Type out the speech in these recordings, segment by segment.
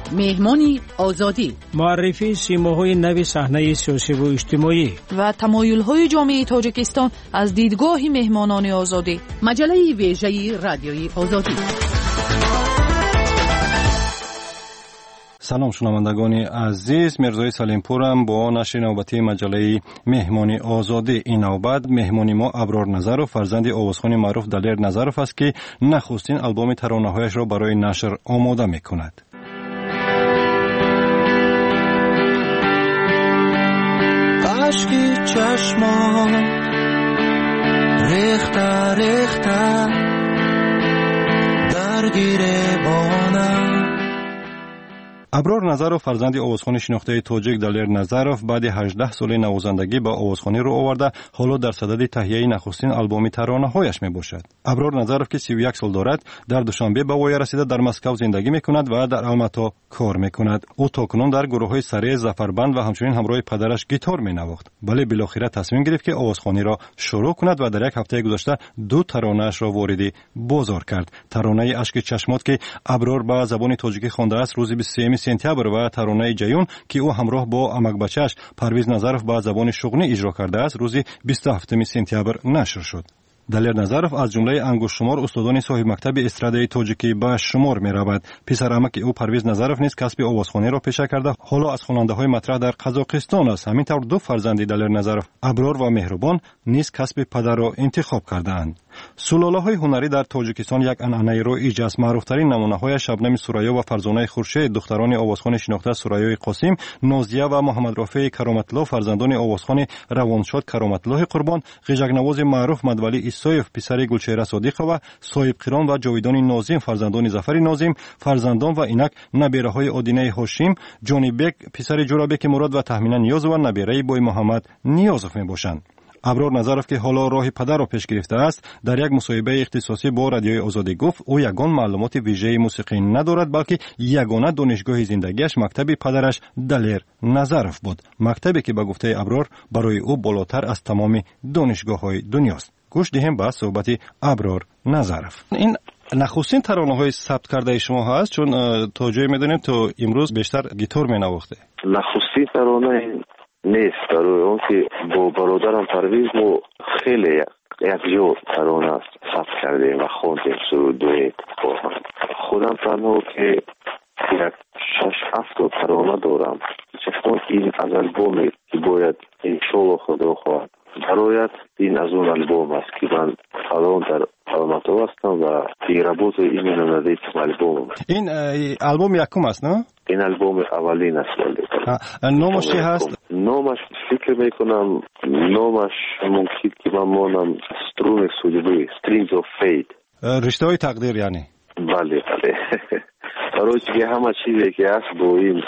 مهمانی آزادی، معرفی سیماهای نو صحنه سیاسی و اجتماعی و تمایل‌های جامعه تاجیکستان از دیدگاه مهمانان آزادی. مجله ویژه رادیوی آزادی. سلام شنوندگان عزیز، مرزای سلیمپورم با نشر نوبتی مجله مهمانی آزادی. این نوبت مهمانی ما ابرار نظرов فرزند آوازخوان معروف دلیر نظرов است که نخستین آلبوم ترانه‌هایش را برای نشر آماده می‌کند. عشقی چشمان ریخته ریخته درگیر بانم. ابرار نظرов فرزند آوازخوان شناخته تاجیک دلیر نظرов بعد 18 سال نوازندگی با آوازخوانی رو آورده، حالا در صدد تهیه نخستین آلبوم ترانه‌هایش میباشد. ابرار نظرов که 31 سال دارد، در دوشنبه به وای رسیده در مسکو زندگی میکند و در الماتا کار میکند. او تاکنون در گروه‌های سری زفربند و همچنین همراه پدرش گیتار مینواخت. ولی بالاخره تصمیم گرفت که آوازخوانی را شروع کند و در یک هفته گذشته 2 ترانه‌اش را وارد بازار کرد. ترانه اشک چشمات که ابرار به زبان تاجیکی خوانده است روز 23 سپتامبر و ترانه جیون که او همراه با امک بچه‌اش پرویز نظرов با زبان شغنی اجرا کرده است روز 27 سپتامبر نشر شد. دلیر نظرов از جمله انگشت شمار استادان صاحب مکتب استرادای تاجیکی به شمار می‌رود. پسر عمک او پرویز نظرов نیز کسب آوازخوانی را پیشه کرده، حالا از خواننده‌های مطرح در قزاقستان است. همینطور 2 فرزند دلیر نظرov ابرار و مهربان نیز کسب پدر را انتخاب کرده‌اند. سلاله‌های هنری در تاجیکستان یک عنعنه رایج است. معروف‌ترین نمونه‌های شبنم سوریا و فرزانه خورشید دختران آوازخوان شناخته سوریای قاسم، نازیه و محمد رافع کرامت‌الله فرزندان آوازخوان روانشاد کرامت‌الله قربان، غیژک‌نواز معروف مدولی ایسایف پسر گلچهره صادقه و صاحب قران و جاویدان ناظم فرزندان ظفر ناظم، فرزندان و اینک نبیره‌های آدینه هاشم، جانیبک پسر جورابک مراد و تهمینه نیاز و نبیره بوی محمد نیازف میباشند. ابرار نظرov که حالا راه پدر را پیش گرفته است، در یک مصاحبه اختصاصی با رادیوی آزادی گفت او یگان معلومات ویژه موسیقی ندارد، بلکه یگانه دانشگاه زندگیش مکتب پدرش دلیر نظرov بود، مکتبی که به گفته ابرار برای او بالاتر از تمام دانشگاه‌های دنیاست. گوش دهیم به صحبت ابرار نظرov. این نخستین ترانه‌های ثبت کرده شما هست، چون تا جایی می‌دونیم تو امروز بیشتر گیتار می‌نواخته. نخستین ترانه نیست، برای اون که با برادرم پرویز ما خیلی یک جو ترانه ثبت کردیم و خوندیم سرودوی با هم. خودم تنها که یک 6-7 ترانه دارم، چون این از البومی که باید انشالله خدا خواهد برایت این از اون البوم است که من الان در الماتا هستم و پیرابوت این نماده البوم. این البوم یکم است نه؟ این البوم اولین است. نامش چی هست؟ نامش فکر میکنم نامش ممکن که من مانم سترون سوجبی Strings of Fate، رشته های تقدیر یعنی. بله برای که همه چیزی که هست با این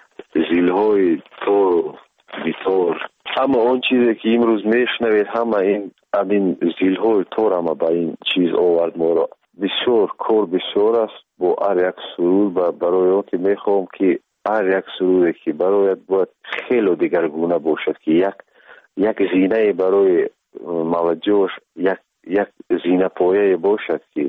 زیلهای تور گیتار، همه اون چیزی که امروز میشنوید همه این زیلهای تور همه با این چیز آورد ما را. بسیار کار بسیار است با هر یک سرود و برای اون که میخوام که هر یک سرودی که برایت باید خیلی دیگرگونه باشد که یک زینه برای موجهش یک زینه پایه باشد که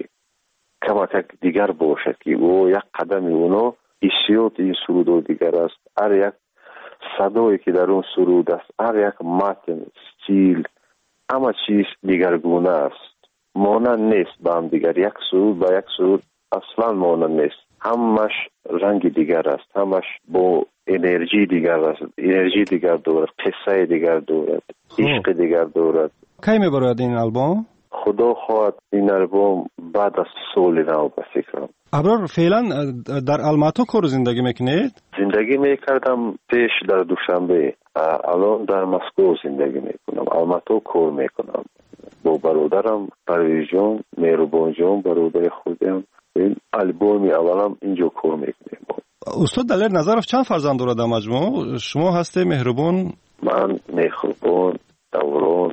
کمک دیگر باشد که او یک قدم اونا حسیات این سرود دیگر است. هر یک صدایی که در اون سرود است، هر یک متن، استیل، همه چیز دیگرگونه است، مانند نیست با هم دیگر. یک سرود با یک سرود اصلا مانند نیست، همش رنگ دیگر است، همش با انرژی دیگر است، انرژی دیگر دارد، قصه دیگر دارد، عشق دیگر دارد. کی میبرد این آلبوم؟ خدا خواهد این آلبوم بعد از سال نو به فکرم. ابرار فعلا در الماتا کار زندگی میکنید؟ زندگی میکردم پیش در دوشنبه، الان در مسکو زندگی میکنم، الماتا کار میکنم با برادرم پرویز جان، مهربان جان برادر خودم. این آلبوم اولم اینجا کار میکنیم. استاد دلیر نظرov چند فرزند دارد در مجموع؟ شما هستی مهربان؟ من مهربان، دوران،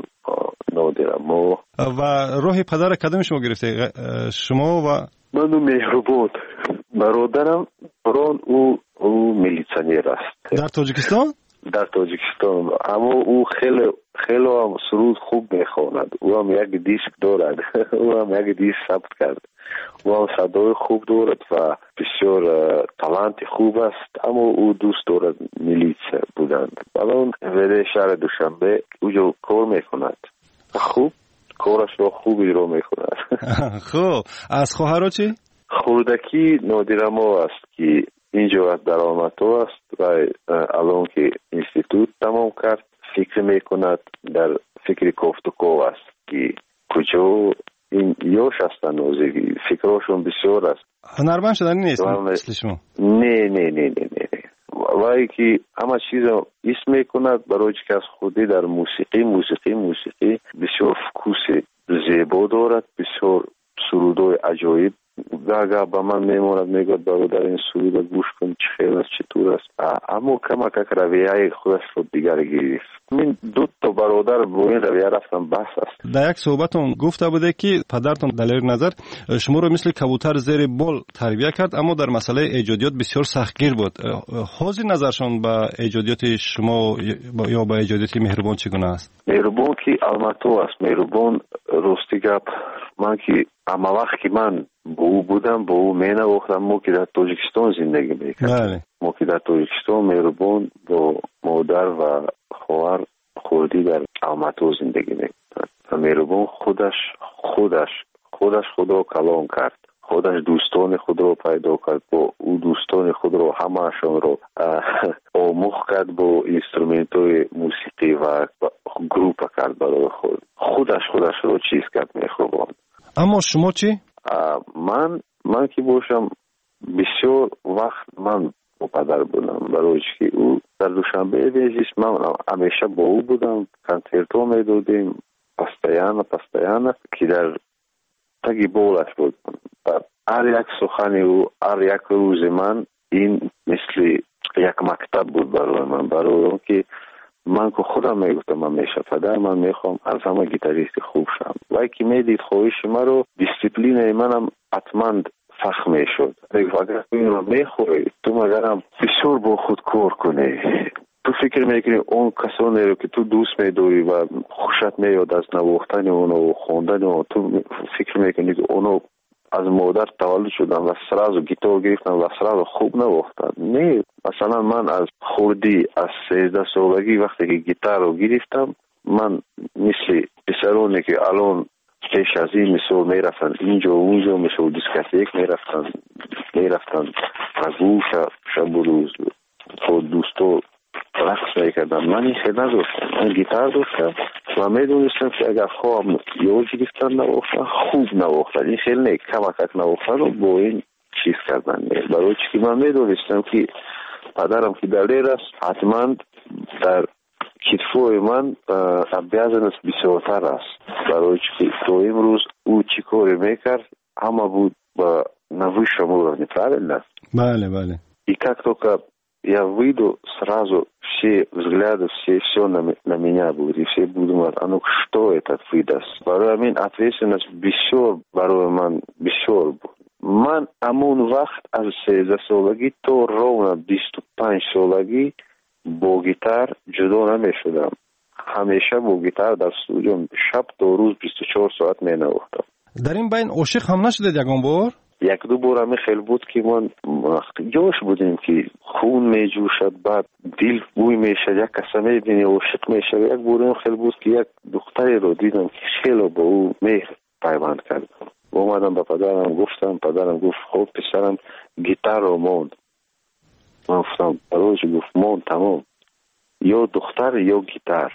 نادرما. و راه پدر کدام شما گرفته؟ شما و من مهربان. برادرم بران او میلیسیونر است در تاجیکستان. در تاجیکستان، اما او خیلی هم سرود خوب میخواند. او هم یک دیسک دارد. او هم یک دیسک ثبت کرد. و صدای خوب دارد و بسیار تالنت خوب است، اما او دوست دارد میلیس بودند. الان ولی شهر دوشنبه اونجا کار میکند، خوب کارش را خوب اجرا میکند. خب از خواهرها چی؟ خوردکی نادرما است که اینجا در آلماتو است و الان که اینستیتوت تمام کرد فکر میکند، در فکر کوفتکو است که کجا این یوش هستن نوزگی، فکراشون بسیار است. هنرمند شدنی نیست مثل شما؟ نه وای که همه چیز اسم میکند برای که از خودی در موسیقی بسیار فکوس زیبا دارد، بسیار سرودای عجایب گاگا با من میموند، میگوید برادر این سرود گوش کن چه خیلی است چطور است، اما کمک رویه خودش رو دیگر گرفت. من دو تا برادر با این رویه رفتم بحث است. در یک صحبتون گفته بوده که پدرتون دلیر نظر شما رو مثل کبوتر زیر بال تربیت کرد، اما در مسئله ایجادیات بسیار سختگیر بود. حاضر نظرشون به ایجادیات شما یا به ایجادیات مهربان چگونه است؟ مهربان که آلماتو است، مهربان راستی گپ من که اما وقت که من با او بودم با او مینه وقتم ما که در تاجیکستان زندگی میکردم، ما که در تاجیکستان مهربان با مادر و خواهر خودی در آلماتو زندگی میکردن و مهربان خودش خدا کلام کرد، خودش دوستان خود رو پیدا کرد، با او دوستان خود رو همه‌شون رو آموخت کرد با اینسترومنت های موسیقی و گروپ کرد برای خودش رو چیز کرد مهربان. اما شما چی؟ من که باشم بسیار وقت من با پدر بودم، برای که او در دوشنبه بیزیست من همیشه با او بودم، کنسرتو میدادیم پستیانه که در تگی بولش بود. هر یک سخن او هر یک روز من این مثل یک مکتب بود برای من، برای که من که خودم میگفتم همیشه پدر من میخوام از همه گیتاریست خوب شم، وای که میدید خواهش من رو دیسیپلین منم حتما فخ میشد. اگر این رو میخوای تو مگرم بسیار با خود کار کنی، تو فکر میکنی اون کسانی رو که تو دوست میداری و خوشت میاد از نواختن اونو و خواندن اونو، تو فکر میکنی که اونو از مادر تولد شدن و سراز گیتار گرفتن و سراز خوب نواختن. نه، مثلا من از خوردی از 13 سالگی وقتی که گیتار رو گرفتم، من مثل پسرانی که الان پیش از این مثل میرفتن اینجا و اونجا مثل دیسکاتیک میرفتن رگو شب و روز با دوستو رقص میکردم، من این خیلی نداشتم، من گیتار داشتم و میدونستم که اگر خواهم یاد گرفتن نواختن خوب نواختن، این خیلی نه کمک نواختن رو با این چیز کردن. برای چی که من میدونستم که پدرم که دلیر است حتما در کتفوی من بیازنست بسیارتر است، برای چی که تو امروز او چی کاری میکرد همه بود با نوی شما неправильно? Бale. И как только я выйду, сразу все взгляды, все на меня будут, и все будут думать, а ну что этот выдаст? Барой мен ответственность барой ман бисёр буд. Ман амон вақт аз 13 солаги то ровно 25 солаги бо гитар ҷудо намешудам. ҳамеша бо гитар дар студио шаб то рӯз 24 соат менавохтам. дар ин байн ошиқ ҳам нашудед ягон бор? یک-دو بار همی خیلی بود که من جوش بودیم که خون می جوشد، بعد دل بوی می شد، یک کسی می بینی عاشق می شد. یک بار هم خیلی بود که یک دختری رو دیدم که خیلی با او مهر پیوند کرد. اومدم به پدرم گفتم، پدرم گفت خب پسرم گیتار رو موند. من گفتم برایش گفت موند تمام، یا دختر یا گیتار.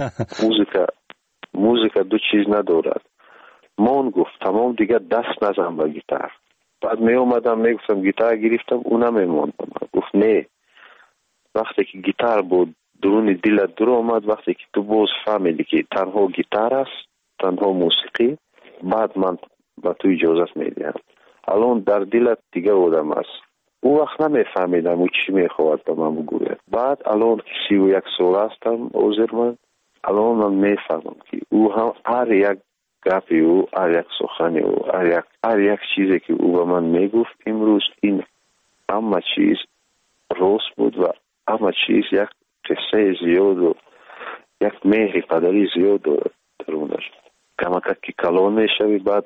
موزیکا دو چیز ندارد. موند گفت تمام دیگه دست نزن به گیتار. بعد می اومدم می گفتم گیتار گرفتم اونم میموندم. گفت نه، وقتی که گیتار بود درون دلت در اومد، وقتی که تو باز فهمیدی که تنها گیتار است، تنها موسیقی، بعد من با تو اجازت میدم. الان در دلت دیگه آدم است. اون وقت نمیفهمیدم او چی میخواد به من بگوید. بعد الان که 31 سال هستم عذر من، الان من میفهمم که او هم هر یک گپی او، هر یک سخنی او، هر یک چیزی که او به من میگفت امروز این همه چیز راست بود و همه چیز یک قصه زیاد و یک مهر پدری زیاد درونش. کمک که کلان میشوی، بعد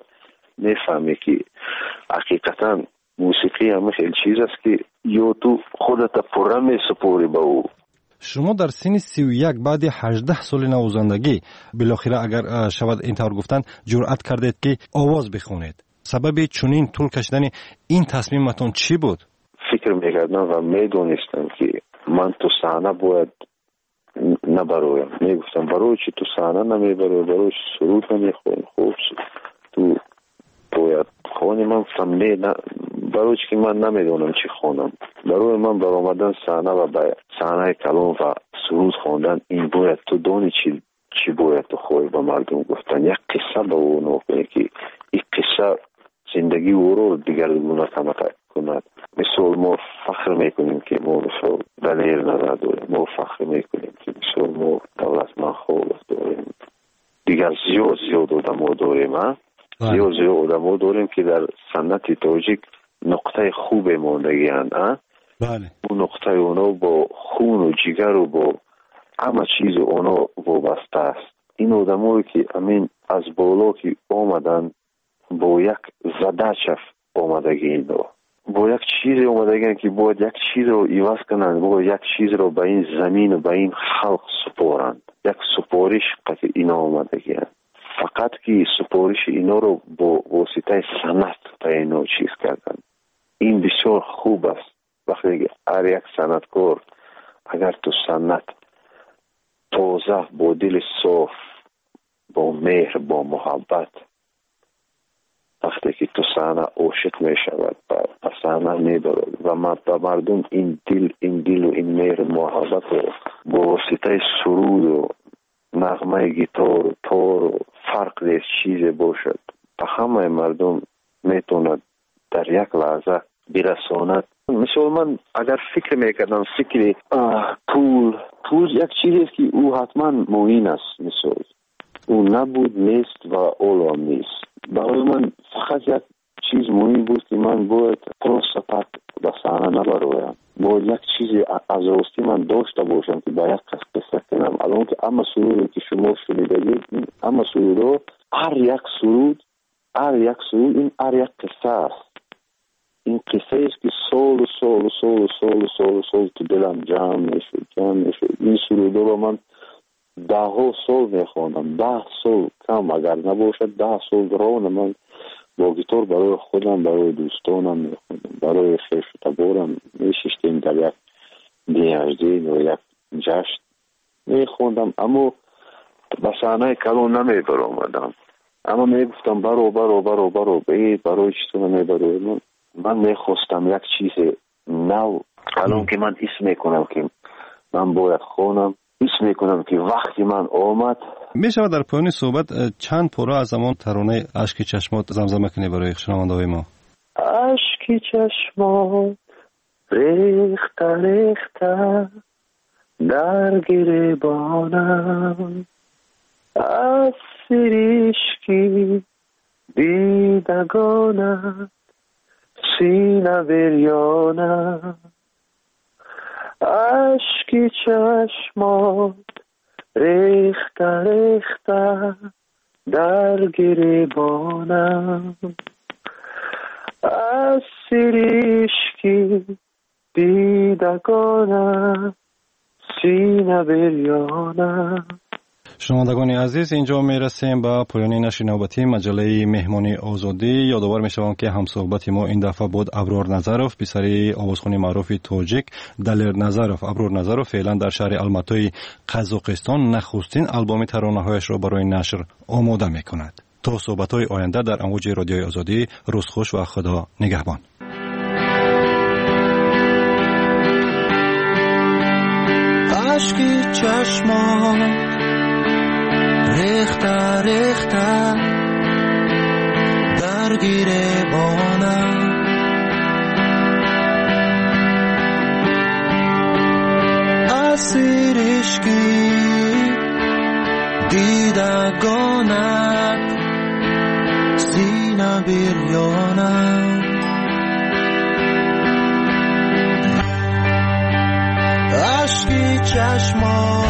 میفهمی که حقیقتا موسیقی همه خیلی چیز است که یا تو خودت پره میسپوری به او. شما در سن 31 بعد 18 سال نوازندگی بالاخره اگر شود اینطور گفتن جرأت کردید که آواز بخونید. سبب چنین طول کشیدن این تصمیمتون چی بود؟ فکر میکردم و میدونستم که من تو صحنه باید نبرویم. میگفتم برای چی تو صحنه نمیبروی، برای چی سرود نمیخونی، خوب تو باید خونی. من گفتم نه، برای چی که من نمیدونم چی خونم. برای من بر آمدن صحنه و به صحنه کلام و سرود خوندن این باید تو دانی چی باید تو خوی به مردم گفتن. یک قصه به او نکنی که این قصه زندگی او رو دیگرگونه کند. مثل ما فخر میکنیم که ما مثل دلیر نظر داریم، ما فخر میکنیم که مثل ما دولتمند خوب داریم، دیگر زیاد آدم داریم. زیاد آدم داریم که در سنت تاجیک نقطه خوب ماندگی هستند. بله. اون نقطه اونا با خون و جگر و با همه چیز اونا وابسته است. این آدمایی که امین از بالا که آمدن با یک زدچف آمدگی اینا، با یک چیز آمدگی که باید یک چیز رو عوض کنند، باید یک چیز رو به این زمین و به این خلق سپارند. یک سپارش که اینا آمدگی هست. فقط که سپارش اینا رو با واسطه سنت به اینا چیز کردن. این بسیار خوب است. وقتی هر یک سنتکار اگر تو سنت تازه با دل صاف، با مهر، با محبت، وقتی که تو صحنه عاشق می شود و صحنه می برد و مردم این دل و این مهر محبت رو با واسطه سرود و نغمه گیتار و تار و فرق دیز چیز باشد و همه مردم میتوند در یک لحظه برساند. مثل من اگر فکر میکردم فکر پول یک چیزی است که او حتما معین است. مثل او نبود، نیست و اولو نیست. برای من فقط یک چیز مهم بود که من باید پروسپک به صحنه نبرویم. باید یک چیزی از راستی من داشته باشم که با یک کس قصه کنم. الان که اما سرودی که شما شنیدید، اما سرود هر یک سرود این هر یک قصه است. این قصه است که سال تو دلم جمع میشد. این سرود رو من 10 سال میخوانم، 10 سال کم اگر نباشد 10 سال راه من با گیتار برای خودم، برای دوستانم میخوندم، برای خیش و تبارم میششتیم در یک دیهجدین و یک جشن میخوندم. اما به صحنه کلام نمیبر آمدم. اما میگفتم برو برای چطور نمیبرو. من میخواستم یک چیز نو. الان که من اسم میکنم که من باید خونم، اسم میکنم که وقتی من آمد. میشود در پایان صحبت چند پاره از زمان ترانه اشک چشمات زمزمه کنی برای شنونده های ما؟ اشک چشمات ریخته در گریبانم، از سریشکی دیدگانم سینه بریانم. اشک چشمات ریخته در گریبانم، از سریشکی دیدگانم سینه بریانم. شنوندگان عزیز، اینجا میرسیم به پایان نشر نوبتی مجله مهمانی آزادی. یادآور میشوم که همصحبت ما این دفعه بود ابرار نظروف، پسر آوازخوان معروف تاجیک دلیر نظروف. ابرار نظروف فعلا در شهر الماتای قزاقستان نخستین آلبوم ترانه‌هایش را برای نشر آماده میکند. تا صحبت‌های آینده در امواج رادیوی آزادی، روز خوش و خدا نگهبان. اشکی چشمان ریخته در گریبانم، اسیر عشقی دیدگانت سینه بریانم. اشکی چشمان